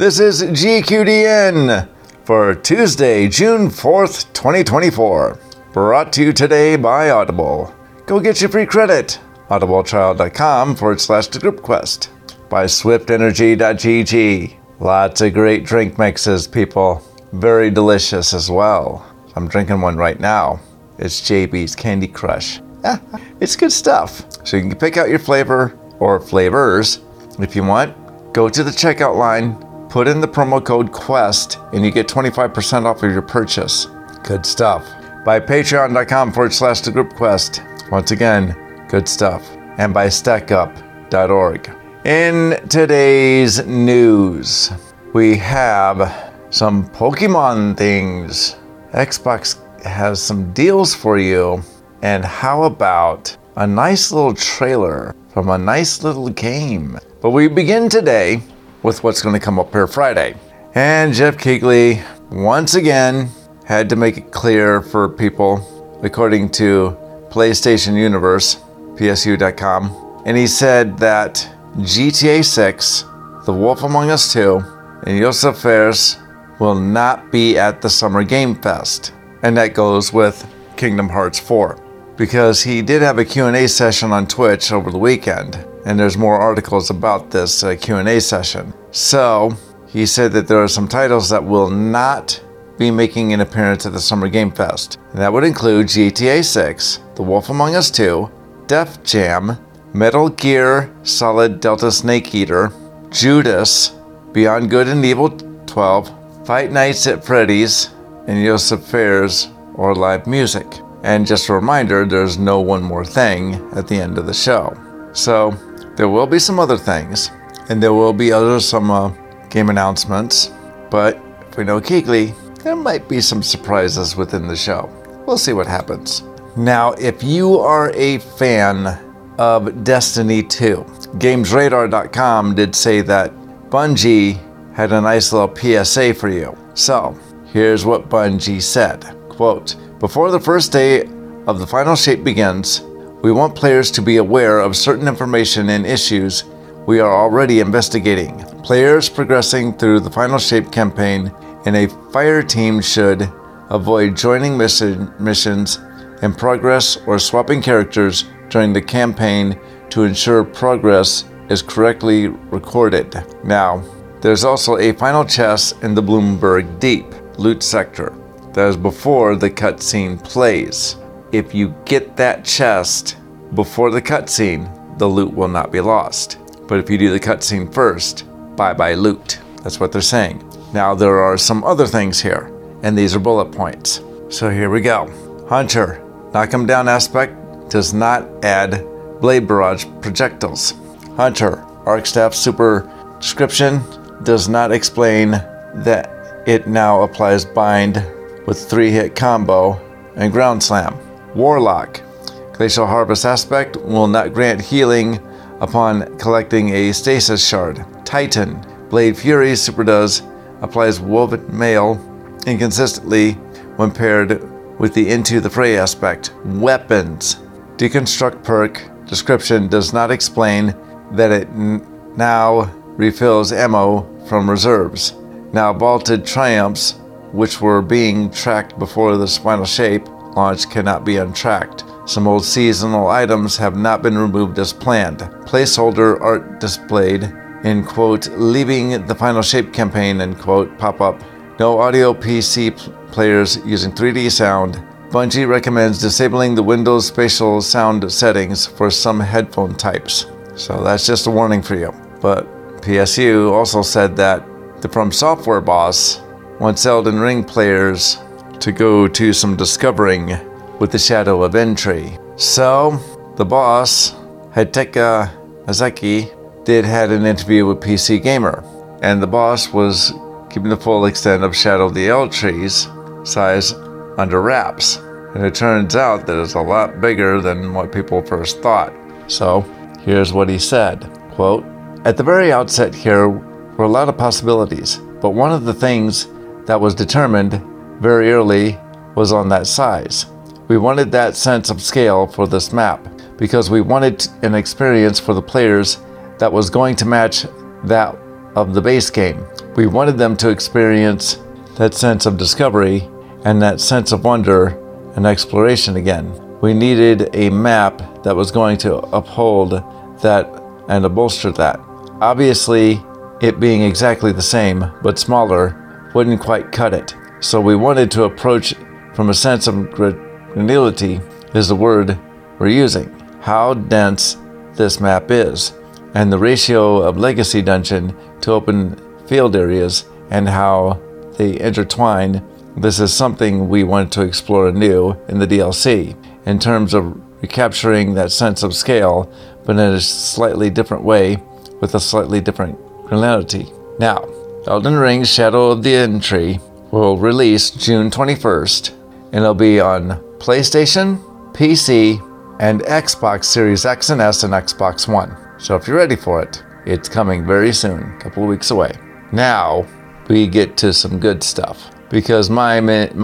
This is GQDN for Tuesday, June 4th, 2024. Brought to you today by Audible. Go get your free credit. audibletrial.com/thegroupquest. By swiftenergy.gg. Lots of great drink mixes, people. Very delicious as well. I'm drinking one right now. It's JB's Candy Crush. It's good stuff. So you can pick out your flavor or flavors if you want. Go to the checkout line, put in the promo code QUEST, and you get 25% off of your purchase. Good stuff. By patreon.com/thegroupquest. Once again, good stuff. And by stackup.org. In today's news, we have some Pokemon things. Xbox has some deals for you. And how about a nice little trailer from a nice little game? But we begin today with what's going to come up here Friday. And Jeff Keighley, once again, had to make it clear for people, according to PlayStation Universe, PSU.com. And he said that GTA 6, The Wolf Among Us 2, and Josef Fares will not be at the Summer Game Fest. And that goes with Kingdom Hearts 4. Because he did have a Q&A session on Twitch over the weekend. And there's more articles about this Q&A session. So, he said that there are some titles that will not be making an appearance at the Summer Game Fest. And that would include GTA 6, The Wolf Among Us 2, Def Jam, Metal Gear Solid Delta Snake Eater, Judas, Beyond Good and Evil 12, Fight Nights at Freddy's, and Josef Fares or live music. And just a reminder, there's no One More Thing at the end of the show. So there will be some other things, and there will be some game announcements. But if we know Keighley, there might be some surprises within the show. We'll see what happens. Now, if you are a fan of Destiny 2, GamesRadar.com did say that Bungie had a nice little PSA for you. So, here's what Bungie said. Quote, "Before the first day of the final shape begins, we want players to be aware of certain information and issues we are already investigating. Players progressing through the final shape campaign in a fire team should avoid joining missions in progress or swapping characters during the campaign to ensure progress is correctly recorded." Now, there's also a final chest in the Bloomberg Deep loot sector. That is before the cutscene plays. If you get that chest before the cutscene, the loot will not be lost. But if you do the cutscene first, bye-bye loot. That's what they're saying. Now, there are some other things here, and these are bullet points. So here we go. Hunter, knock 'em down aspect does not add blade barrage projectiles. Hunter, arc staff super description does not explain that it now applies bind with 3-hit combo and ground slam. Warlock, glacial harvest aspect will not grant healing upon collecting a stasis shard. Titan, blade fury super does applies woven mail inconsistently when paired with the Into the Fray aspect. Weapons, deconstruct perk description does not explain that it now refills ammo from reserves. Now vaulted triumphs, which were being tracked before the final shape launch, cannot be untracked. Some old seasonal items have not been removed as planned. Placeholder art displayed in quote, leaving the final shape campaign, end quote, pop up. No audio PC players using 3D sound. Bungie recommends disabling the Windows spatial sound settings for some headphone types. So that's just a warning for you. But PSU also said that the From Software boss wants Elden Ring players to go to some discovering with the Shadow of Entry. So, the boss, Hidetaka Miyazaki, had an interview with PC Gamer, and the boss was keeping the full extent of Shadow of the Erdtree's size under wraps. And it turns out that it's a lot bigger than what people first thought. So, here's what he said, quote, "At the very outset here were a lot of possibilities, but one of the things that was determined very early was on that size. We wanted that sense of scale for this map because we wanted an experience for the players that was going to match that of the base game. We wanted them to experience that sense of discovery and that sense of wonder and exploration again. We needed a map that was going to uphold that and to bolster that. Obviously, it being exactly the same but smaller wouldn't quite cut it. So we wanted to approach from a sense of granularity, is the word we're using. How dense this map is, and the ratio of legacy dungeon to open field areas and how they intertwine. This is something we wanted to explore anew in the DLC in terms of recapturing that sense of scale, but in a slightly different way with a slightly different granularity. Now, Elden Ring Shadow of the Entry will release June 21st, and it'll be on PlayStation, PC, and Xbox Series X and S and Xbox One. So if you're ready for it, it's coming very soon, a couple of weeks away. Now, we get to some good stuff, because my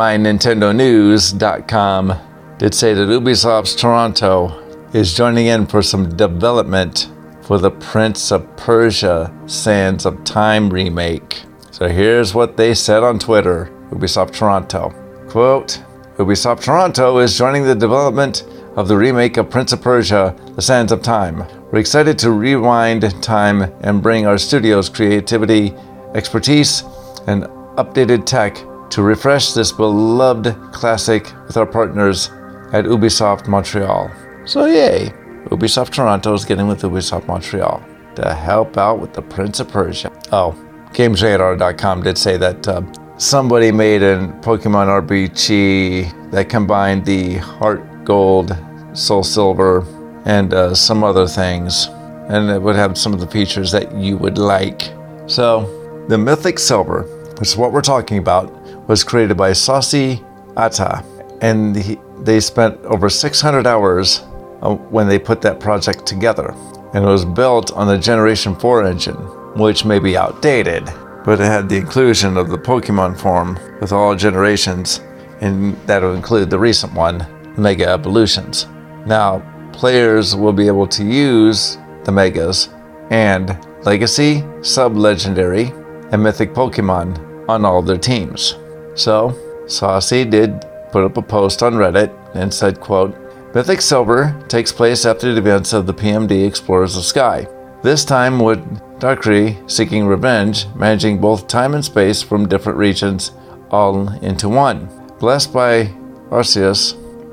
NintendoNews.com did say that Ubisoft's Toronto is joining in for some development for the Prince of Persia Sands of Time remake. So here's what they said on Twitter, Ubisoft Toronto. Quote, Ubisoft Toronto is joining the development of the remake of Prince of Persia, The Sands of Time. We're excited to rewind time and bring our studio's creativity, expertise, and updated tech to refresh this beloved classic with our partners at Ubisoft Montreal. So yay, Ubisoft Toronto is getting with Ubisoft Montreal to help out with the Prince of Persia. Oh, GamesRadar.com did say that somebody made a Pokemon RPG that combined the Heart Gold, Soul Silver, and some other things, and it would have some of the features that you would like. So, the Mythic Silver, which is what we're talking about, was created by Saucy Atta, and they spent over 600 hours when they put that project together. And it was built on the Generation 4 engine, which may be outdated, but it had the inclusion of the Pokemon form with all generations, and that will include the recent one, Mega Evolutions. Now, players will be able to use the Megas and Legacy, Sub-Legendary, and Mythic Pokemon on all their teams. So, Saucy did put up a post on Reddit and said, quote, Mythic Silver takes place after the events of the PMD Explorers of Sky. This time with Darkrai seeking revenge, managing both time and space from different regions all into one. Blessed by Arceus,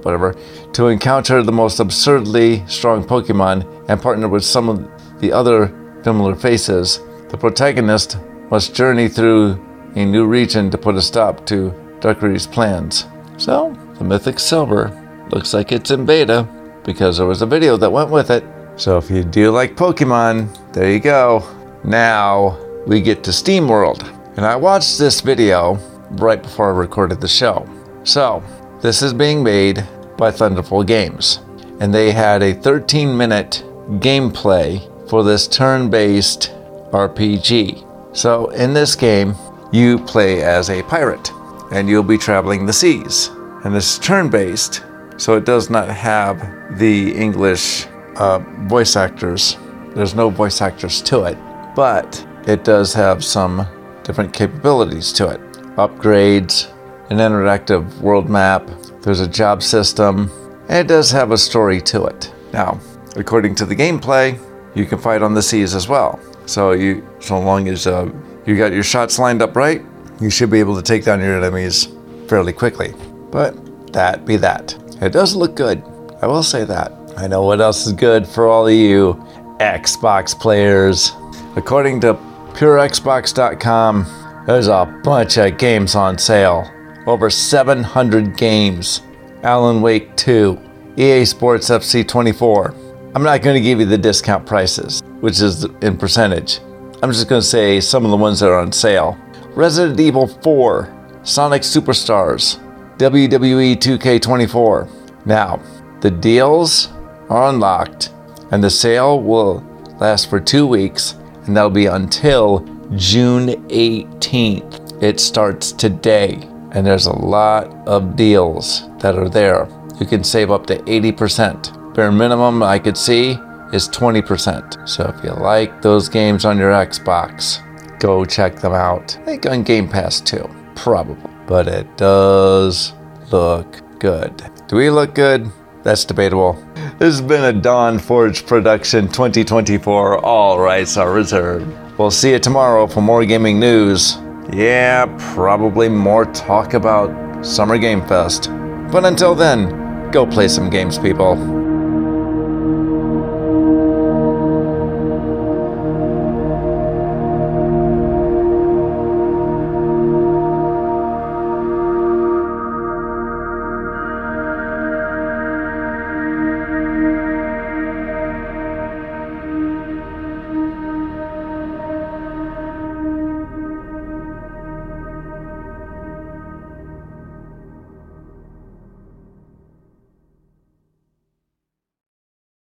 to encounter the most absurdly strong Pokemon and partner with some of the other familiar faces, the protagonist must journey through a new region to put a stop to Darkrai's plans. So, the Mythic Silver looks like it's in beta because there was a video that went with it. So if you do like Pokemon, there you go. Now we get to SteamWorld. And I watched this video right before I recorded the show. So this is being made by Thunderful Games. And they had a 13-minute gameplay for this turn-based RPG. So in this game, you play as a pirate and you'll be traveling the seas. And this is turn-based, so it does not have the English voice actors. There's no voice actors to it, but it does have some different capabilities to it. Upgrades, an interactive world map, there's a job system, and it does have a story to it. Now, according to the gameplay, you can fight on the seas as well. So long as you got your shots lined up right, you should be able to take down your enemies fairly quickly. But that be that. It does look good, I will say that. I know what else is good for all of you Xbox players. According to PureXbox.com, there's a bunch of games on sale. Over 700 games. Alan Wake 2, EA Sports FC 24. I'm not going to give you the discount prices, which is in percentage. I'm just going to say some of the ones that are on sale. Resident Evil 4, Sonic Superstars, WWE 2K24. Now, the deals are unlocked, and the sale will last for 2 weeks, and that'll be until June 18th. It starts today, and there's a lot of deals that are there. You can save up to 80%. Bare minimum I could see is 20%. So if you like those games on your Xbox, go check them out. I think on Game Pass too, probably. But it does look good. Do we look good? That's debatable. This has been a Dawn Forge production 2024. All rights are reserved. We'll see you tomorrow for more gaming news. Yeah, probably more talk about Summer Game Fest. But until then, go play some games, people.